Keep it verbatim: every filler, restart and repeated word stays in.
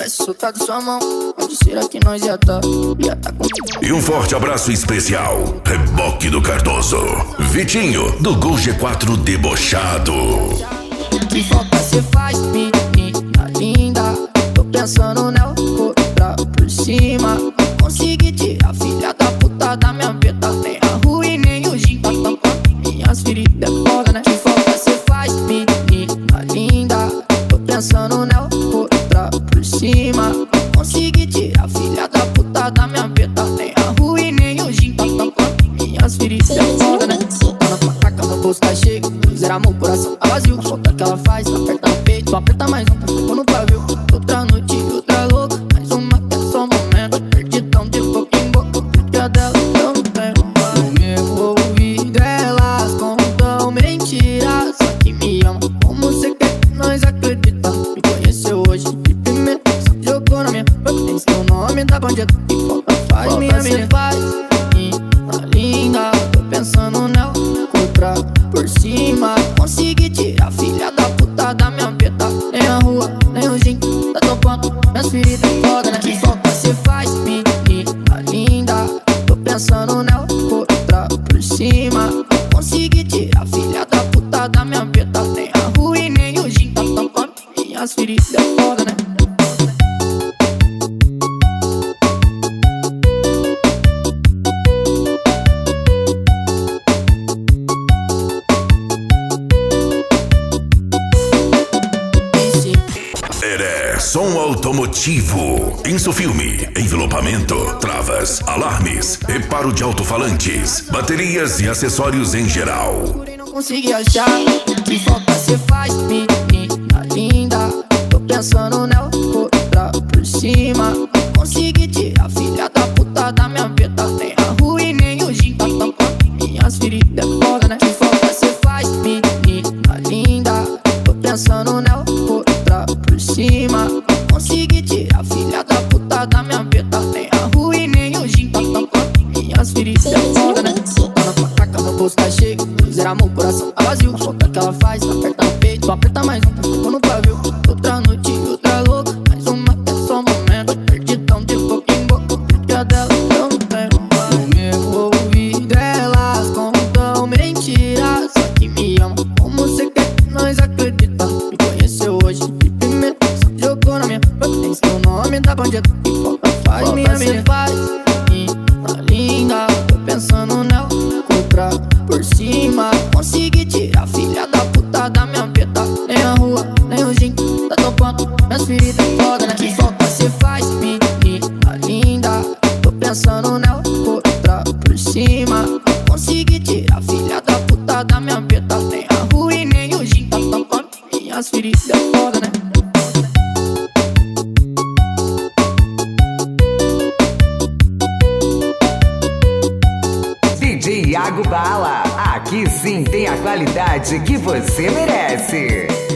tivesse soltado sua mão, onde será que nós ia tá? Ia tá comigo. E um forte abraço especial, Reboque do Cardoso, Vitinho, do Gol G quatro debochado. Que falta cê faz, menina linda. Tô pensando nela, vou entrar por cima. Consegui tirar a filha da puta da minha beta. Nem a rua e nem o gin tá tampando minhas feridas, é foda, né? Que falta cê faz, menina linda. Tô pensando nela, vou entrar por cima. Consegui tirar a filha da puta da minha beta. Nem a rua e nem o gin tá tampando minhas feridas, é foda, né? Tá na placa, meu bolso tá cheio. Zera meu coração tá vazio. A falta que ela faz, aperta no peito, aperta mais um, tá ficando no pavio. Outra noite, outra louca, mais uma que é só momento. Perdidão de boca em boca, porque dela eu não tenho. No meu ouvido elas contam mentiras, só que me ama como você quer que nós acredita. Me conheceu hoje de primeira, só jogou na minha boca. Tem seu nome da bandida, que falta faz, falta minha menina faz. Menina linda, tô pensando nela, outra por cima. Consegui tirar a filha da puta da minha beta. Nem a rua, nem o gin tá topando minhas feridas, foda, né? Que falta cê faz, menina linda. Tô pensando nela, vou entrar por cima. Consegui tirar a filha da puta da minha beta. Nem a rua e nem o gin tá tampando minhas feridas, foda, né? Som automotivo, Insufilme, envelopamento, travas, alarmes, reparo de alto-falantes, baterias e acessórios em geral. Não consegui achar, que falta cê faz, menina linda. Tô pensando nela, vou entrar por cima. Consegui tirar a filha da puta da minha beta. Nem a rua e nem o gin tá tampando minhas feridas, é foda, né? Que falta cê faz, menina linda. Tô pensando nela, vou entrar por cima. Consegui tirar a filha da puta da minha beta. Nem a rua e nem o gin tá tampando minhas feridas, é foda, né? Tá na placa, meu bolso tá cheio. Zera meu coração tá vazio. A falta que ela faz, aperta no peito, aperta mais um, tá ficando no pavio. Outra noite, outra louca, mais uma que é só momento. Perdidão de boca em boca, porque a dela eu não tenho. No meu ouvido elas contam mentiras, só que me ama como você quer que nós acredita. Me conheceu hoje de primeira, só jogou na minha boca. Tem seu nome da bandida, que falta faz, falta minha menina faz. Menina linda, tô pensando nela, outra por cima. Consegui tirar a filha da puta da minha beta. Nem a rua, nem o gin tá topando minhas feridas, foda, né? Que falta cê faz, menina linda. Tô pensando nela, vou entrar por cima. Consegui tirar a filha da puta da minha beta. Nem a rua e nem o gin tá tampando minhas feridas, foda, né? D J Iago Bala, aqui sim tem a qualidade que você merece.